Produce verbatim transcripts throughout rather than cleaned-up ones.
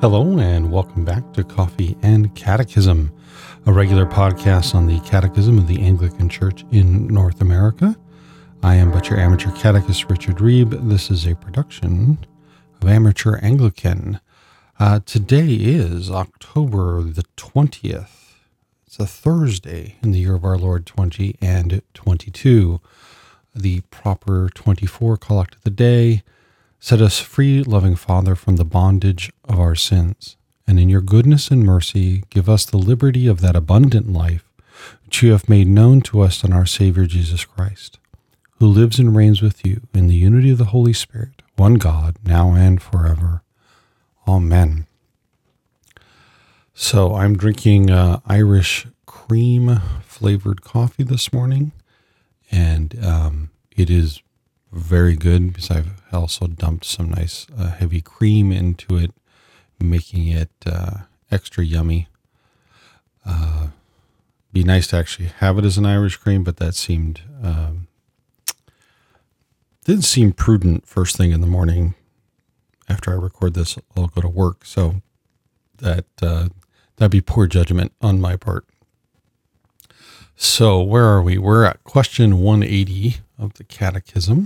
Hello and welcome back to Coffee and Catechism, a regular podcast on the Catechism of the Anglican Church in North America. I am but your amateur catechist, Richard Reeb. This is a production of Amateur Anglican. Uh, today is October the twentieth. It's a Thursday in the year of our Lord twenty and twenty-two. The proper twenty-four collect of the day. Set us free, loving Father, from the bondage of our sins, and in your goodness and mercy give us the liberty of that abundant life which you have made known to us in our Savior Jesus Christ, who lives and reigns with you in the unity of the Holy Spirit, one God, now and forever. Amen. So I'm drinking uh, Irish cream flavored coffee this morning, and um, it is very good because I've also dumped some nice uh, heavy cream into it, making it uh, extra yummy. Uh, be nice to actually have it as an Irish cream, but that seemed um, didn't seem prudent first thing in the morning. After I record this, I'll go to work, so that uh, that'd be poor judgment on my part. So where are we? We're at question one eighty of the Catechism.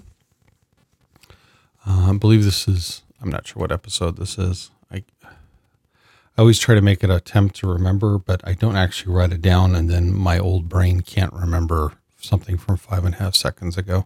Uh, I believe this is, I'm not sure what episode this is. I, I always try to make an attempt to remember, but I don't actually write it down, and then my old brain can't remember something from five and a half seconds ago.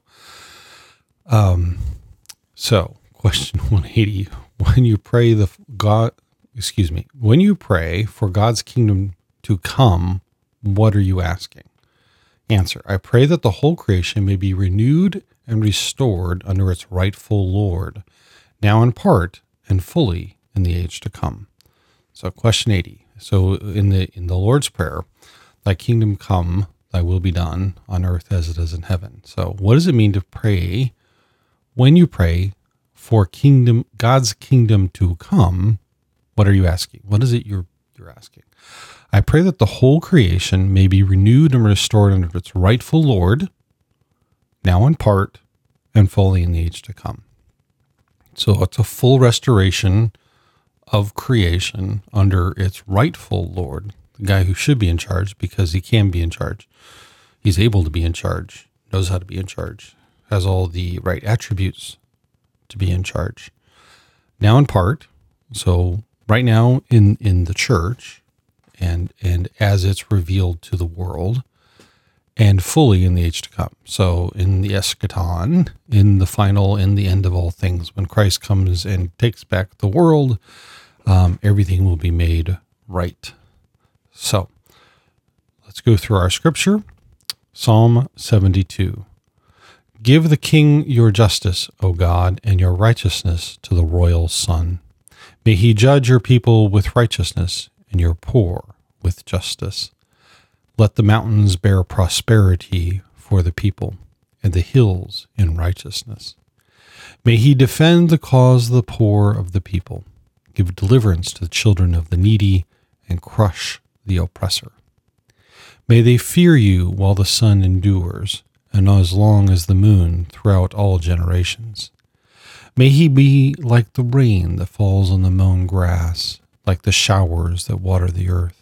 Um, so, question one eighty. When you pray the God, excuse me, when you pray for God's kingdom to come, what are you asking? Answer: I pray that the whole creation may be renewed and restored under its rightful Lord, now in part and fully in the age to come. So question eighty. So in the in the Lord's Prayer, thy kingdom come, thy will be done on earth as it is in heaven. So what does it mean to pray when you pray for kingdom, God's kingdom to come? What are you asking? What is it you're you're asking? I pray that the whole creation may be renewed and restored under its rightful Lord, now in part and fully in the age to come. So it's a full restoration of creation under its rightful Lord, the guy who should be in charge because he can be in charge. He's able to be in charge, knows how to be in charge, has all the right attributes to be in charge. Now in part, so right now in, in the church and, and as it's revealed to the world, and fully in the age to come. So in the eschaton, in the final, in the end of all things, when Christ comes and takes back the world, um, everything will be made right. So let's go through our scripture. Psalm seventy-two. Give the king your justice, O God, and your righteousness to the royal son. May he judge your people with righteousness and your poor with justice. Let the mountains bear prosperity for the people, and the hills in righteousness. May he defend the cause of the poor of the people, give deliverance to the children of the needy, and crush the oppressor. May they fear you while the sun endures, and as long as the moon throughout all generations. May he be like the rain that falls on the mown grass, like the showers that water the earth.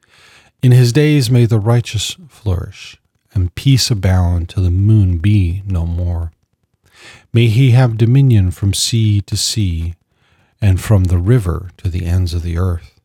In his days may the righteous flourish, and peace abound till the moon be no more. May he have dominion from sea to sea, and from the river to the ends of the earth.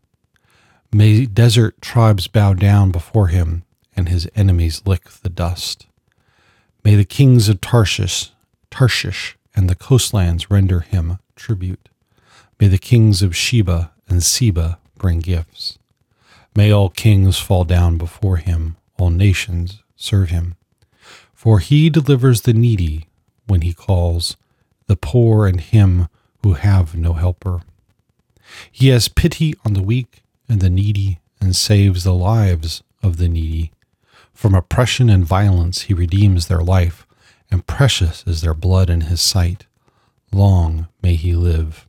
May desert tribes bow down before him, and his enemies lick the dust. May the kings of Tarshish, Tarshish and the coastlands render him tribute. May the kings of Sheba and Seba bring gifts. May all kings fall down before him, all nations serve him. For he delivers the needy when he calls, the poor and him who have no helper. He has pity on the weak and the needy and saves the lives of the needy. From oppression and violence he redeems their life, and precious is their blood in his sight. Long may he live.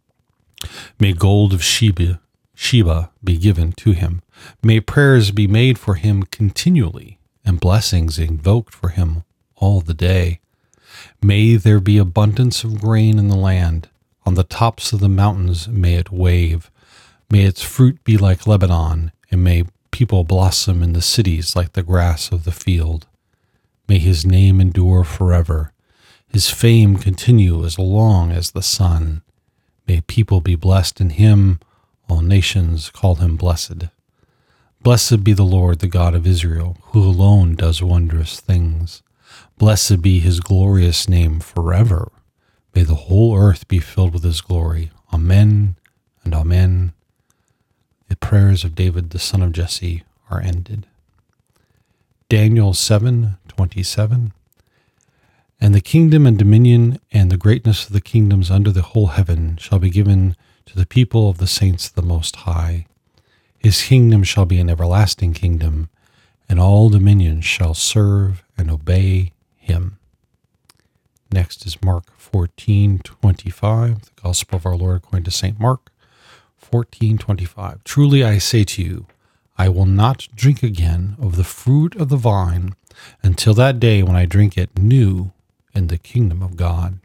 May gold of Sheba Sheba be given to him. May prayers be made for him continually, and blessings invoked for him all the day. May there be abundance of grain in the land. On the tops of the mountains may it wave. May its fruit be like Lebanon, and may people blossom in the cities like the grass of the field. May his name endure forever, his fame continue as long as the sun. May people be blessed in him, all nations call him blessed. Blessed be the Lord, the God of Israel, who alone does wondrous things. Blessed be his glorious name forever. May the whole earth be filled with his glory. Amen and amen. The prayers of David, the son of Jesse, are ended. Daniel seven twenty-seven. And the kingdom and dominion and the greatness of the kingdoms under the whole heaven shall be given to the people of the saints of the Most High. His kingdom shall be an everlasting kingdom, and all dominions shall serve and obey him. Next is Mark fourteen twenty-five, the Gospel of our Lord according to Saint Mark fourteen twenty-five. Truly I say to you, I will not drink again of the fruit of the vine until that day when I drink it new in the kingdom of God.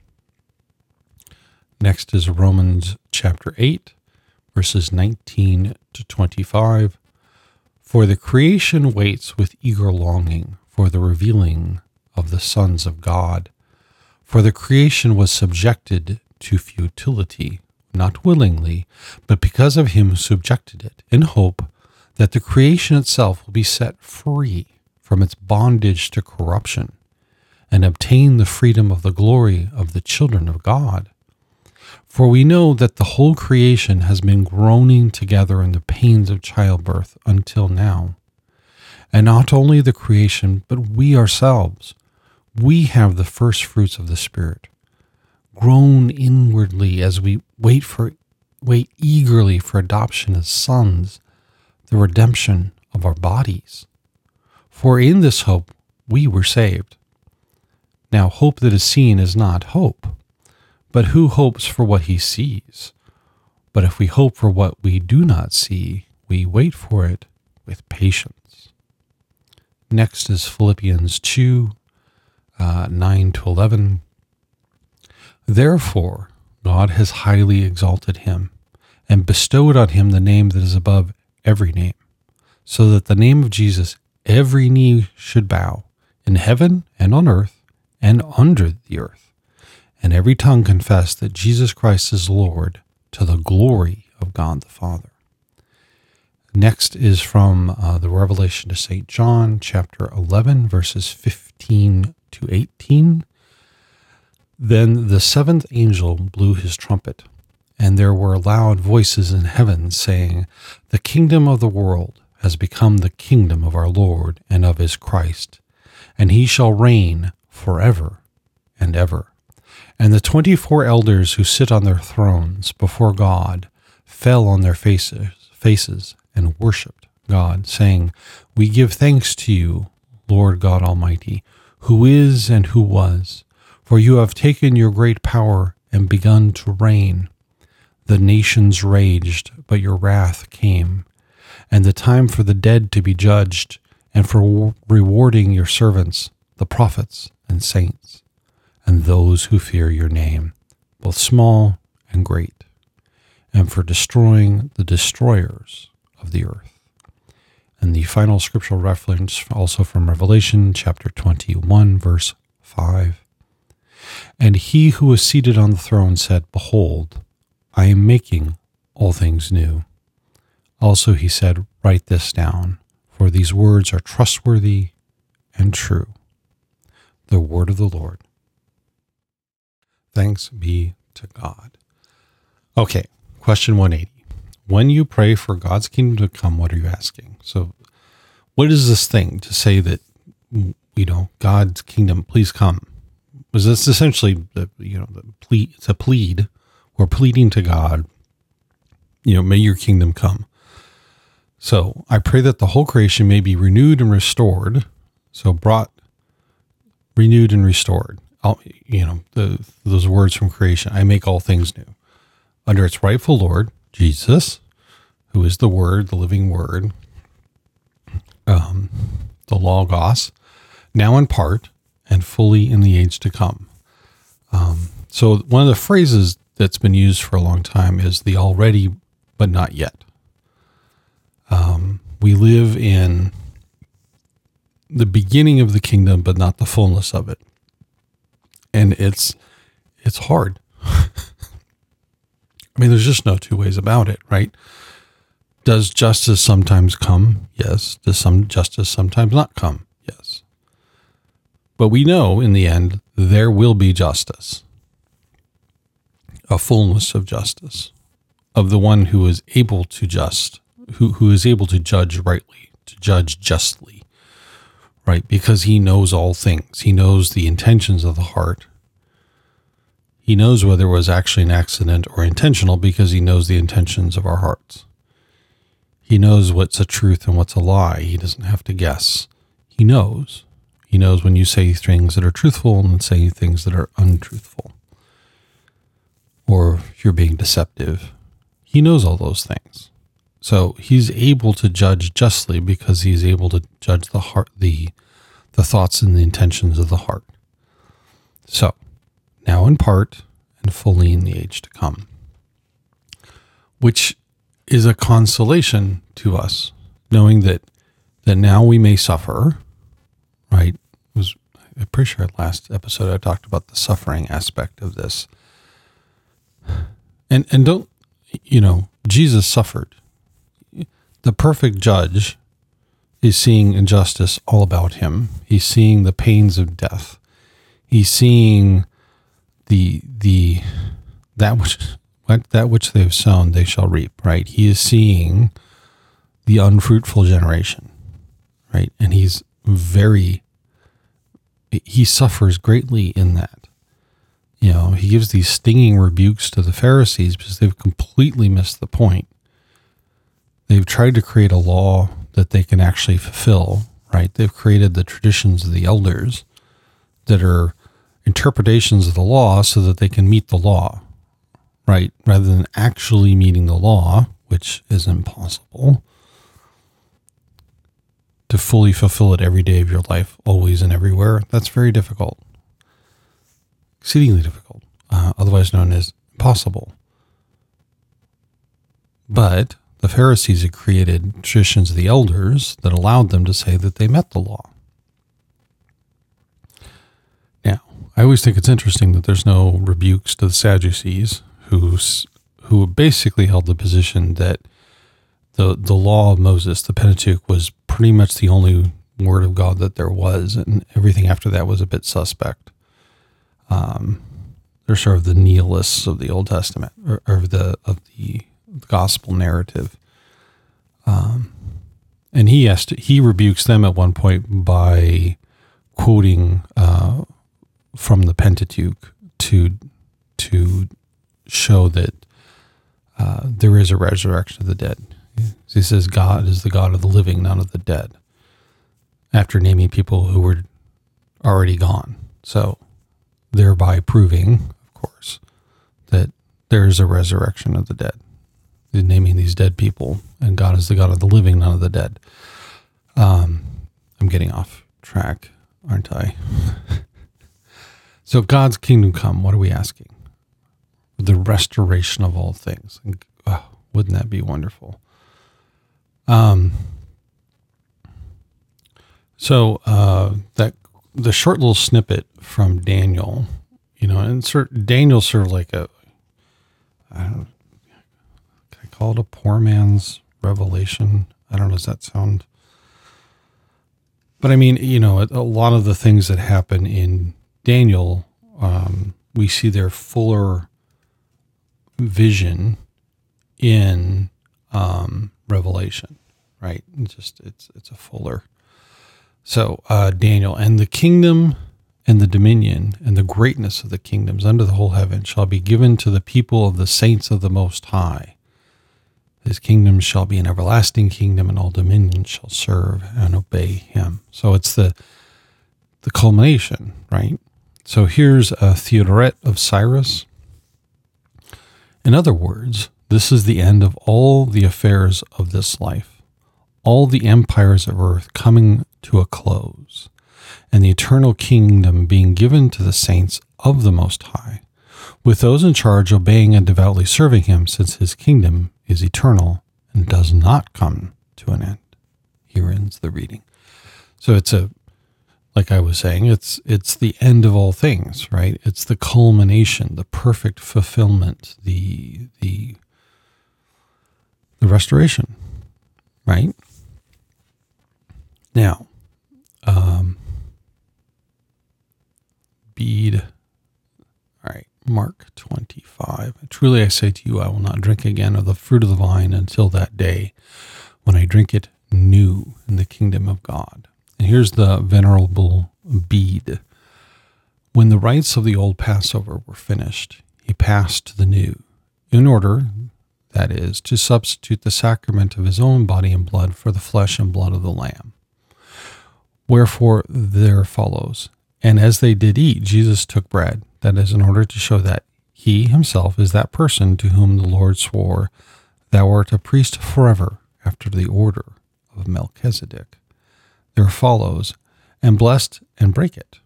Next is Romans chapter eight, verses nineteen to twenty-five. For the creation waits with eager longing for the revealing of the sons of God. For the creation was subjected to futility, not willingly, but because of him who subjected it, in hope that the creation itself will be set free from its bondage to corruption, and obtain the freedom of the glory of the children of God. For we know that the whole creation has been groaning together in the pains of childbirth until now. And not only the creation, but we ourselves, we have the first fruits of the Spirit, groan inwardly as we wait for, wait eagerly for adoption as sons, the redemption of our bodies. For in this hope we were saved. Now hope that is seen is not hope. But who hopes for what he sees? But if we hope for what we do not see, we wait for it with patience. Next is Philippians two, uh, nine to eleven. Therefore, God has highly exalted him and bestowed on him the name that is above every name, so that the name of Jesus every knee should bow, in heaven and on earth and under the earth, and every tongue confess that Jesus Christ is Lord, to the glory of God the Father. Next is from uh, the Revelation to Saint John, chapter eleven, verses fifteen to eighteen. Then the seventh angel blew his trumpet, and there were loud voices in heaven saying, The kingdom of the world has become the kingdom of our Lord and of his Christ, and he shall reign forever and ever. And the twenty-four elders who sit on their thrones before God fell on their faces, faces and worshipped God, saying, We give thanks to you, Lord God Almighty, who is and who was, for you have taken your great power and begun to reign. The nations raged, but your wrath came, and the time for the dead to be judged, and for rewarding your servants, the prophets and saints, and those who fear your name, both small and great, and for destroying the destroyers of the earth. And the final scriptural reference also from Revelation chapter twenty-one, verse five. And he who was seated on the throne said, Behold, I am making all things new. Also he said, Write this down, for these words are trustworthy and true. The word of the Lord. Thanks be to God. Okay, question one eighty. When you pray for God's kingdom to come, what are you asking? So what is this thing to say that, you know, God's kingdom, please come? Was this essentially, the you know, the plea, it's a plead. We're pleading to God, you know, may your kingdom come. So I pray that the whole creation may be renewed and restored. So brought, renewed and restored. I'll, you know, the, those words from creation, I make all things new. Under its rightful Lord, Jesus, who is the Word, the living Word, um, the Logos, now in part and fully in the age to come. Um, so one of the phrases that's been used for a long time is the already but not yet. Um, we live in the beginning of the kingdom, but not the fullness of it. And it's, it's hard. I mean, there's just no two ways about it, right? Does justice sometimes come? Yes. Does some justice sometimes not come? Yes. But we know in the end, there will be justice, a fullness of justice, of the one who is able to just, who, who is able to judge rightly, to judge justly, right? Because he knows all things. He knows the intentions of the heart. He knows whether it was actually an accident or intentional because he knows the intentions of our hearts. He knows what's a truth and what's a lie. He doesn't have to guess. He knows. He knows when you say things that are truthful and say things that are untruthful. Or if you're being deceptive. He knows all those things. So he's able to judge justly because he's able to judge the heart, the, the thoughts and the intentions of the heart. So, now in part and fully in the age to come, which is a consolation to us, knowing that that now we may suffer, right? It was I'm pretty sure last episode I talked about the suffering aspect of this. And and don't, you know, Jesus suffered. The perfect judge is seeing injustice all about him. He's seeing the pains of death. He's seeing the the that which that which they have sown they shall reap, right? He is seeing the unfruitful generation, right? And he's very he suffers greatly in that. You know, he gives these stinging rebukes to the Pharisees because they've completely missed the point. They've tried to create a law that they can actually fulfill, right? They've created the traditions of the elders that are interpretations of the law so that they can meet the law, right? Rather than actually meeting the law, which is impossible, to fully fulfill it every day of your life, always and everywhere. That's very difficult, exceedingly difficult, uh, otherwise known as impossible. But the Pharisees had created traditions of the elders that allowed them to say that they met the law. I always think it's interesting that there's no rebukes to the Sadducees, who who basically held the position that the the law of Moses, the Pentateuch, was pretty much the only word of God that there was, and everything after that was a bit suspect. Um, they're sort of the nihilists of the Old Testament, or, or the of the gospel narrative. Um, and he has to, he rebukes them at one point by quoting Uh, from the Pentateuch to to show that uh, there is a resurrection of the dead. He says God is the God of the living, not of the dead, after naming people who were already gone. So thereby proving, of course, that there is a resurrection of the dead. He's naming these dead people, and God is the God of the living, not of the dead. Um, I'm getting off track, aren't I? So God's kingdom come, what are we asking? The restoration of all things. And, oh, wouldn't that be wonderful? Um. So uh, that the short little snippet from Daniel, you know, and sort Daniel's sort of like a, I don't know, can I call it a poor man's revelation? I don't know, does that sound? But I mean, you know, a lot of the things that happen in Daniel, um, we see their fuller vision in um, Revelation, right? It's just it's it's a fuller. So uh, Daniel, and the kingdom and the dominion and the greatness of the kingdoms under the whole heaven shall be given to the people of the saints of the Most High. His kingdom shall be an everlasting kingdom, and all dominions shall serve and obey him. So it's the the culmination, right? So here's a Theodoret of Cyrus. In other words, this is the end of all the affairs of this life, all the empires of earth coming to a close, and the eternal kingdom being given to the saints of the Most High, with those in charge obeying and devoutly serving him, since his kingdom is eternal and does not come to an end. Here ends the reading. So it's a, like I was saying, it's it's the end of all things, right? It's the culmination, the perfect fulfillment, the the the restoration, right? Now, um, bead. All right, Mark twenty-five. Truly I say to you, I will not drink again of the fruit of the vine until that day when I drink it new in the kingdom of God. And here's the venerable Bede. When the rites of the old Passover were finished, he passed to the new, in order, that is, to substitute the sacrament of his own body and blood for the flesh and blood of the Lamb. Wherefore there follows, and as they did eat, Jesus took bread, that is, in order to show that he himself is that person to whom the Lord swore, Thou art a priest forever, after the order of Melchizedek. There follows, and blessed and break it.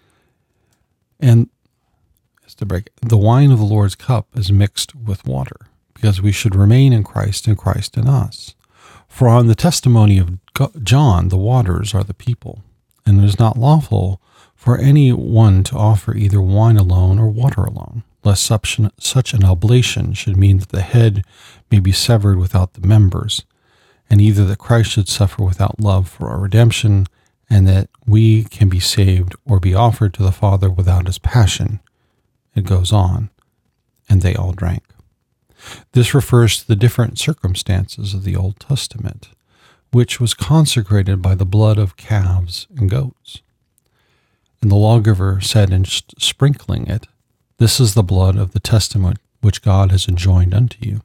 And as to break it, the wine of the Lord's cup is mixed with water, because we should remain in Christ and Christ in us. For on the testimony of John, the waters are the people, and it is not lawful for any one to offer either wine alone or water alone, lest such an, such an oblation should mean that the head may be severed without the members, and either that Christ should suffer without love for our redemption, and that we can be saved or be offered to the Father without his passion. It goes on, and they all drank. This refers to the different circumstances of the Old Testament, which was consecrated by the blood of calves and goats. And the lawgiver said in sprinkling it, This is the blood of the testament which God has enjoined unto you.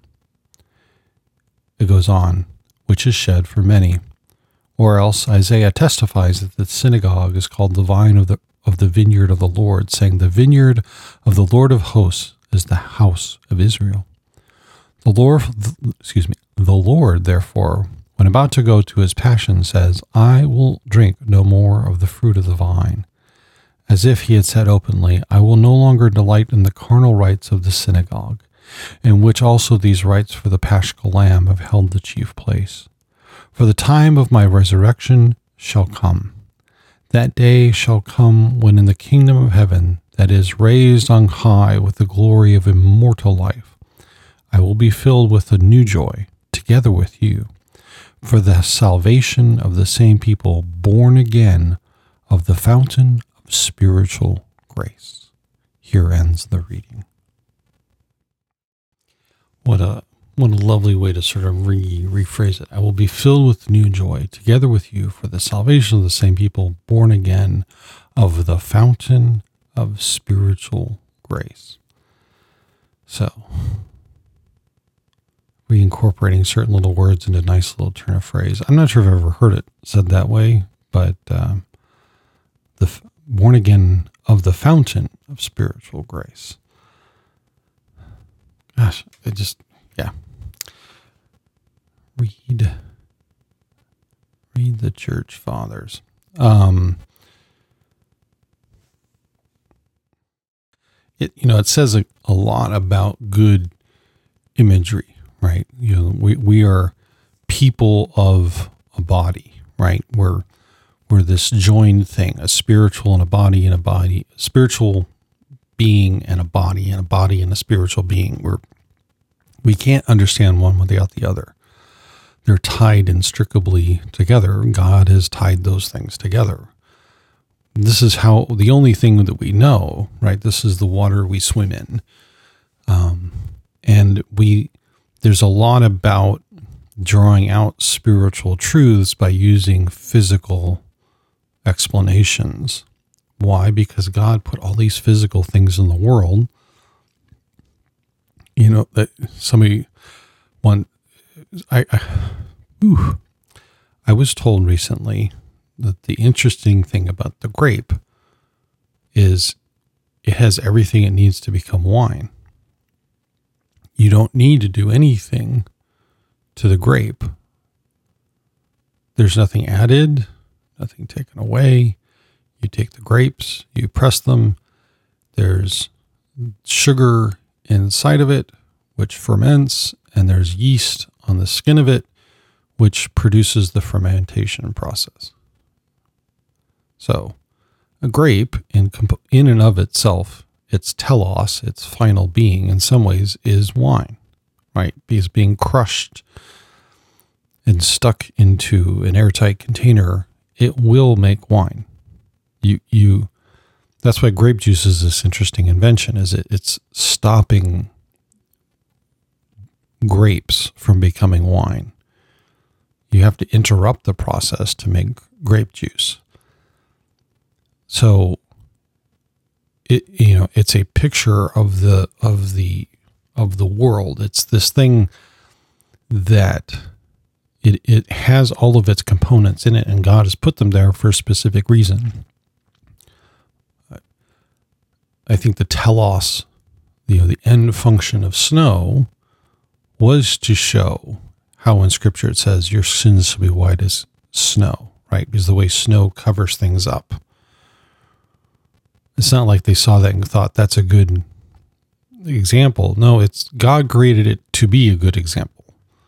It goes on, which is shed for many. Or else Isaiah testifies that the synagogue is called the vine of the of the vineyard of the Lord, saying, The vineyard of the Lord of hosts is the house of Israel. The Lord, excuse me, the Lord, therefore, when about to go to his passion, says, I will drink no more of the fruit of the vine. As if he had said openly, I will no longer delight in the carnal rites of the synagogue, in which also these rites for the paschal lamb have held the chief place. For the time of my resurrection shall come. That day shall come when in the kingdom of heaven, that is raised on high with the glory of immortal life, I will be filled with a new joy, together with you, for the salvation of the same people born again of the fountain of spiritual grace. Here ends the reading. What a what a lovely way to sort of re rephrase it. I will be filled with new joy, together with you, for the salvation of the same people born again of the fountain of spiritual grace. So, reincorporating certain little words into a nice little turn of phrase. I'm not sure if I've ever heard it said that way, but um, the f- born again of the fountain of spiritual grace. Gosh, it just, yeah. Read, read the church fathers. Um, it, you know, it says a, a lot about good imagery, right? You know, we, we are people of a body, right? We're, we're this joined thing, a spiritual and a body and a body, a spiritual being and a body and a body and a spiritual being. We're, we can't understand one without the other. They're tied inextricably together. God has tied those things together. This is how, the only thing that we know, right? This is the water we swim in. Um, and we, there's a lot about drawing out spiritual truths by using physical explanations. Why? Because God put all these physical things in the world. You know, that somebody, one, I, I, ooh, I was told recently that the interesting thing about the grape is it has everything it needs to become wine. You don't need to do anything to the grape. There's nothing added, nothing taken away. You take the grapes, you press them. There's sugar inside of it, which ferments, and there's yeast on the skin of it, which produces the fermentation process. So a grape in, in and of itself, its telos, its final being in some ways is wine, right? Because being crushed and stuck into an airtight container, it will make wine. You, you, that's why grape juice is this interesting invention, is it, it's stopping grapes from becoming wine. You have to interrupt the process to make grape juice. So it, you know, it's a picture of the, of the, of the world. It's this thing that it, it has all of its components in it, and God has put them there for a specific reason. I think the telos, you know, the end function of snow was to show how in Scripture it says your sins shall be white as snow, right? Because the way snow covers things up. It's not like they saw that and thought that's a good example. No, it's God created it to be a good example.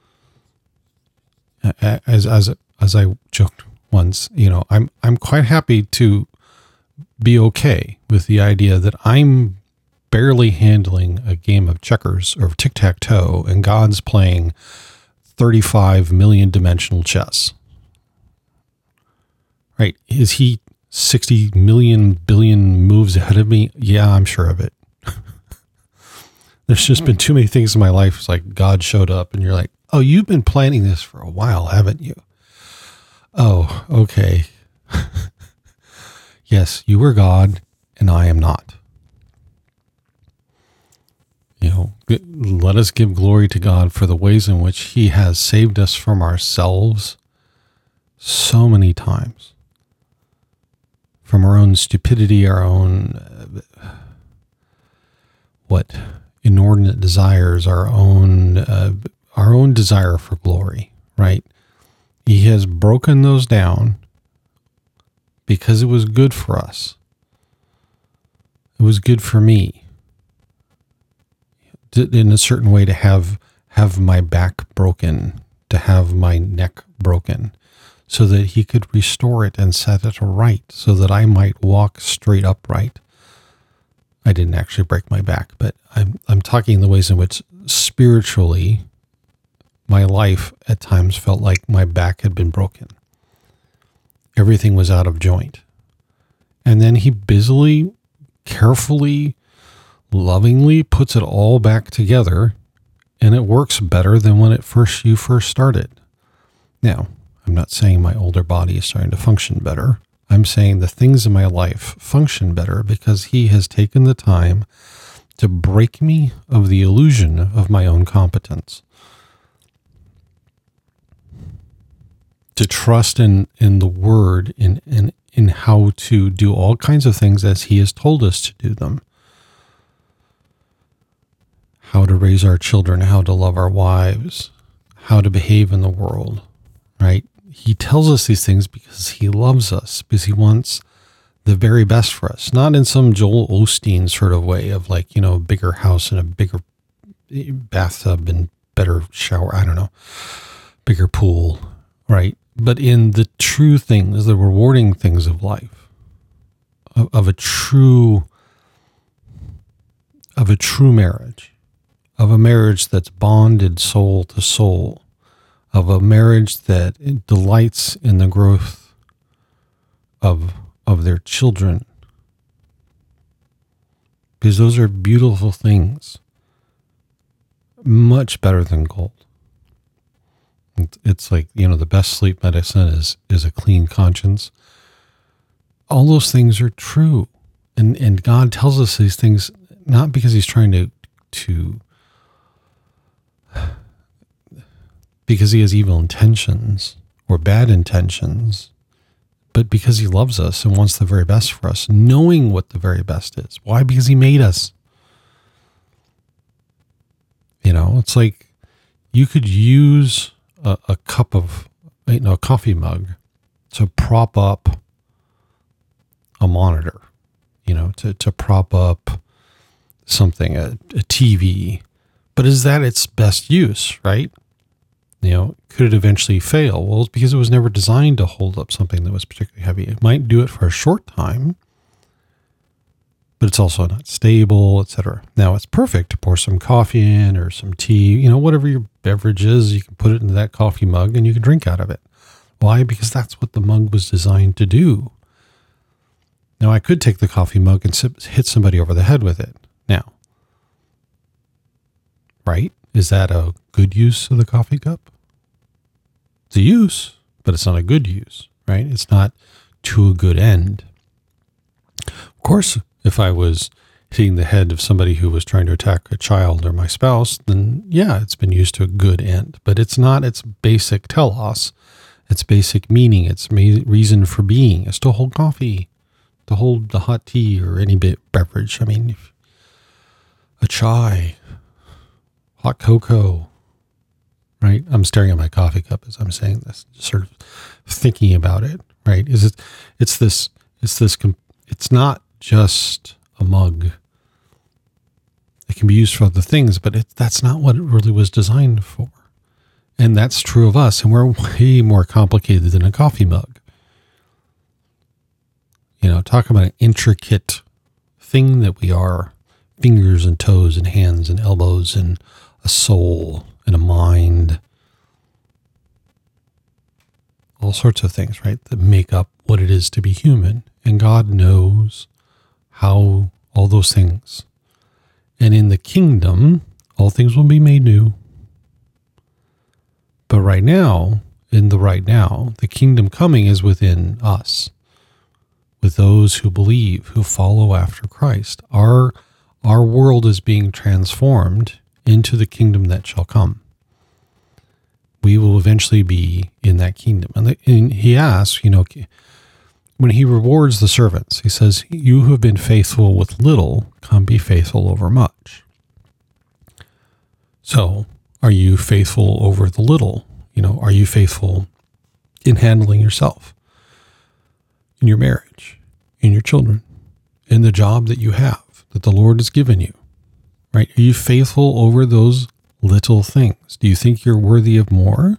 As as as I joked once, you know, I'm I'm quite happy to be okay with the idea that I'm barely handling a game of checkers or tic-tac-toe and God's playing thirty-five million dimensional chess. Right? Is he sixty million billion moves ahead of me? Yeah, I'm sure of it. There's just been too many things in my life. It's like God showed up and you're like, oh, you've been planning this for a while, haven't you? Oh, okay. Yes, you were God and I am not. You know, let us give glory to God for the ways in which he has saved us from ourselves so many times. From our own stupidity, our own, uh, what, inordinate desires, our own, uh, our own desire for glory, right? He has broken those down because it was good for us. It was good for me, in a certain way, to have have my back broken, to have my neck broken, so that he could restore it and set it right, so that I might walk straight upright. I didn't actually break my back, but I'm I'm talking the ways in which spiritually my life at times felt like my back had been broken. Everything was out of joint. And then he busily, carefully, lovingly puts it all back together, and it works better than when it first you first started. Now, I'm not saying my older body is starting to function better. I'm saying the things in my life function better because he has taken the time to break me of the illusion of my own competence. To trust in, in the word, in, in, in how to do all kinds of things as he has told us to do them. How to raise our children, how to love our wives, how to behave in the world, right? He tells us these things because he loves us, because he wants the very best for us, not in some Joel Osteen sort of way of like, you know, a bigger house and a bigger bathtub and better shower. I don't know, bigger pool, right? But in the true things, the rewarding things of life, of, of a true, of a true marriage, of a marriage that's bonded soul to soul, of a marriage that delights in the growth of, of their children. Because those are beautiful things, much better than gold. It's like, you know, the best sleep medicine is, is a clean conscience. All those things are true. And, and God tells us these things, not because he's trying to, to, because he has evil intentions or bad intentions, but because he loves us and wants the very best for us, knowing what the very best is. Why? Because he made us. You know, it's like you could use a, a cup of, you know, a coffee mug to prop up a monitor, you know, to, to prop up something, a, a T V. But is that its best use, right? You know, could it eventually fail? Well, it's because it was never designed to hold up something that was particularly heavy. It might do it for a short time, but it's also not stable, et cetera. Now, it's perfect to pour some coffee in or some tea, you know, whatever your beverage is, you can put it into that coffee mug and you can drink out of it. Why? Because that's what the mug was designed to do. Now, I could take the coffee mug and sip, hit somebody over the head with it. Now, right? Is that a good use of the coffee cup? It's a use, but it's not a good use, right? It's not to a good end. Of course, if I was hitting the head of somebody who was trying to attack a child or my spouse, then yeah, it's been used to a good end, but it's not its basic telos, its basic meaning, its reason for being is to hold coffee, to hold the hot tea or any bit beverage. I mean, if a chai, hot cocoa, right? I'm staring at my coffee cup as I'm saying this, just sort of thinking about it, right? Is it, it's this, it's this, it's not just a mug. It can be used for other things, but it, that's not what it really was designed for. And that's true of us. And we're way more complicated than a coffee mug. You know, talk about an intricate thing that we are. Fingers and toes and hands and elbows and a soul and a mind. All sorts of things, right? That make up what it is to be human. And God knows how all those things. And in the kingdom, all things will be made new. But right now, in the right now, the kingdom coming is within us. With those who believe, who follow after Christ. Our, our world is being transformed into the kingdom that shall come. We will eventually be in that kingdom. And, the, and he asks, you know, when he rewards the servants, he says, you who have been faithful with little, come be faithful over much. So, are you faithful over the little? You know, are you faithful in handling yourself, in your marriage, in your children, in the job that you have, that the Lord has given you, right? Are you faithful over those little things? Do you think you're worthy of more?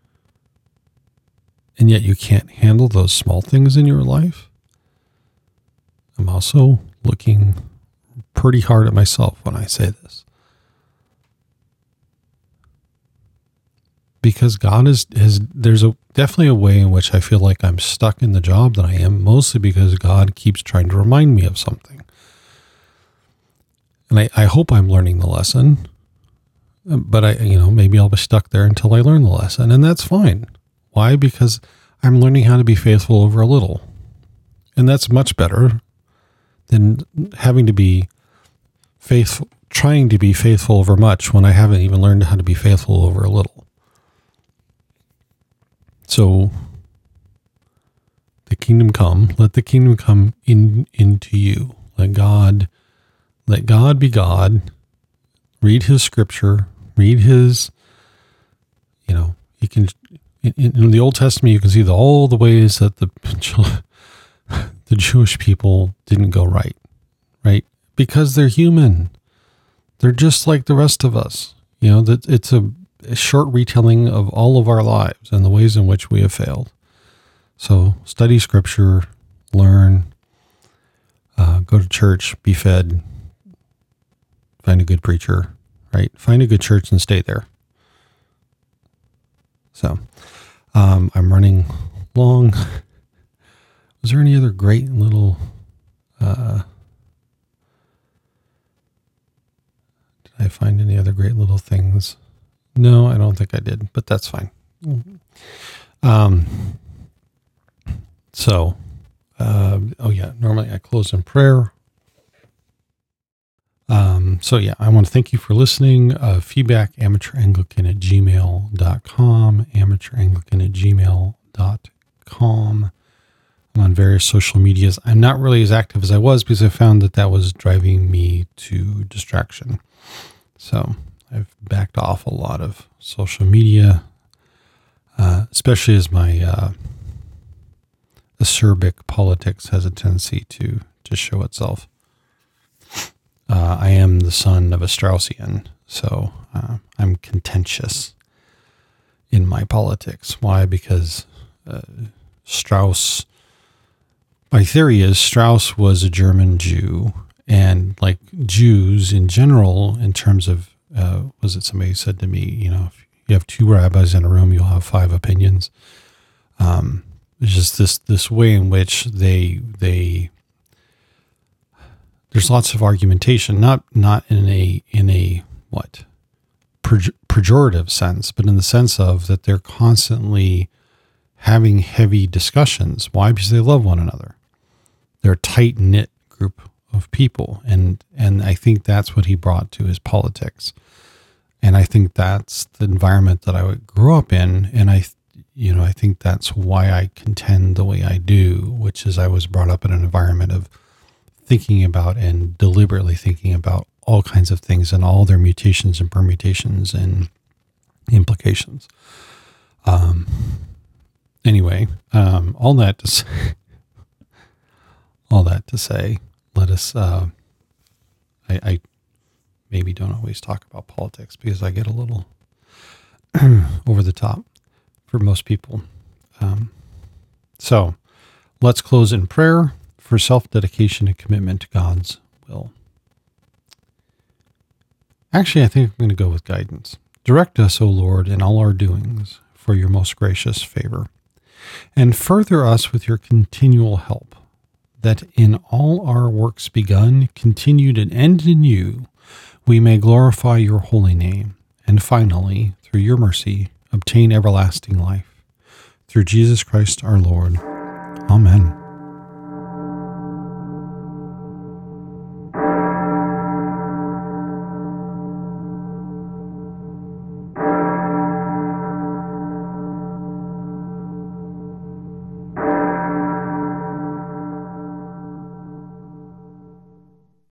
And yet you can't handle those small things in your life? I'm also looking pretty hard at myself when I say this. Because God is, is there's a definitely a way in which I feel like I'm stuck in the job that I am, mostly because God keeps trying to remind me of something. And I, I hope I'm learning the lesson, but I, you know, maybe I'll be stuck there until I learn the lesson, and that's fine. Why? Because I'm learning how to be faithful over a little, and that's much better than having to be faithful, trying to be faithful over much when I haven't even learned how to be faithful over a little. So, the kingdom come, let the kingdom come in into you. Let God, let God be God. Read his scripture, read his, you know, you can, in, in the Old Testament, you can see the, all the ways that the, the Jewish people didn't go right, right? Because they're human. They're just like the rest of us. You know, that it's a, a short retelling of all of our lives and the ways in which we have failed. So study scripture, learn, uh, go to church, be fed, find a good preacher, right? Find a good church and stay there. So um, I'm running long. Was there any other great little, uh, did I find any other great little things? No, I don't think I did, but that's fine. Um, so, uh, oh yeah, normally I close in prayer. Um, so yeah, I want to thank you for listening. Uh, feedback, amateur anglican at gmail dot com, amateur anglican at gmail dot com. I'm on various social medias. I'm not really as active as I was because I found that that was driving me to distraction. So I've backed off a lot of social media, uh, especially as my uh, acerbic politics has a tendency to, to show itself. Uh, I am the son of a Straussian, so uh, I'm contentious in my politics. Why? Because uh, Strauss, my theory is Strauss was a German Jew, and like Jews in general, in terms of, uh, was it somebody said to me, you know, if you have two rabbis in a room, you'll have five opinions. Um, it's just this, this way in which they, they, there's lots of argumentation, not, not in a, in a, what, pejorative sense, but in the sense of that they're constantly having heavy discussions. Why? Because they love one another. They're a tight-knit group of people. And, and I think that's what he brought to his politics. And I think that's the environment that I grew up in. And I, you know, I think that's why I contend the way I do, which is I was brought up in an environment of thinking about and deliberately thinking about all kinds of things and all their mutations and permutations and implications. Um, anyway, um, all that to say, all that to say, let us, uh, I, I maybe don't always talk about politics because I get a little over the top for most people. Um, so let's close in prayer for self-dedication and commitment to God's will. Actually, I think I'm going to go with guidance. Direct us, O Lord, in all our doings for your most gracious favor, and further us with your continual help, that in all our works begun, continued, and ended in you, we may glorify your holy name, and finally, through your mercy, obtain everlasting life. Through Jesus Christ our Lord. Amen.